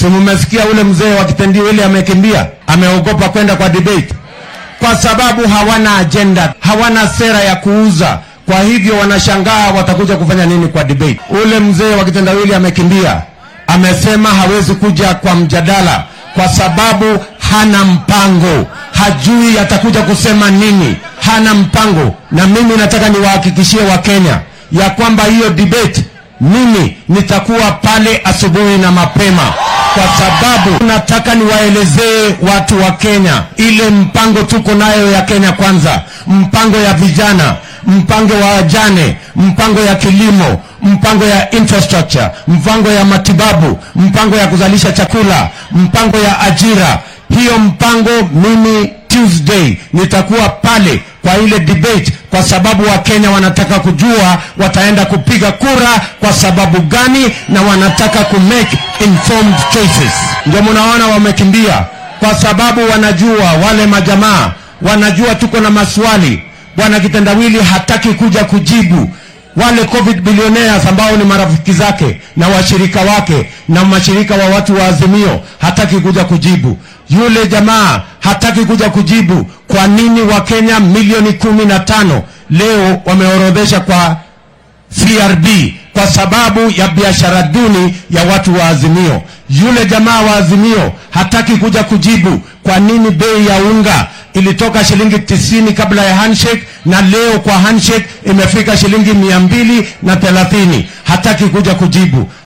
Si mmesikia ule mzee wa Kitendawili amekimbia, ameogopa kwenda kwa debate kwa sababu hawana agenda, hawana sera ya kuuza. Kwa hivyo wanashangaa watakuja kufanya nini kwa debate. Ule mzee wa Kitendawili amekimbia, amesema hawezi kuja kwa mjadala kwa sababu hana mpango, hajui atakuja kusema nini, hana mpango. Na mimi nataka niwahakikishie Wakenya ya kwamba hiyo debate mimi nitakuwa pale asubuhi na mapema, kwa sababu nataka niwaelezee watu wa Kenya ile mpango tuko nayo ya Kenya Kwanza, mpango ya vijana, mpango wa wajane, mpango ya kilimo, mpango ya infrastructure, mpango ya matibabu, mpango ya kuzalisha chakula, mpango ya ajira. Hiyo mpango mimi Tuesday nitakuwa pale kwa ile debate, kwa sababu Wakenya wanataka kujua wataenda kupiga kura kwa sababu gani, na wanataka ku make informed choices. Ndio mnaona wamekimbia, kwa sababu wanajua, wale majamaa wanajua tuko na maswali. Bwana Kitendawili hataki kuja kujibu. Wale COVID billionaires ambao ni marafiki zake na washirika wake na mashirika wa watu wa Azimio hataki kuja kujibu. Yule jamaa hataki kuja kujibu kwa nini Wakenya milioni 15 leo wameorodhesha kwa CRB kwa sababu ya biashara duni ya watu wa Azimio. Yule jamaa wa Azimio hataki kuja kujibu kwa nini bei ya unga ilitoka shilingi 90 kabla ya handshake na leo kwa handshake imefika shilingi 230. Hataki kuja kujibu.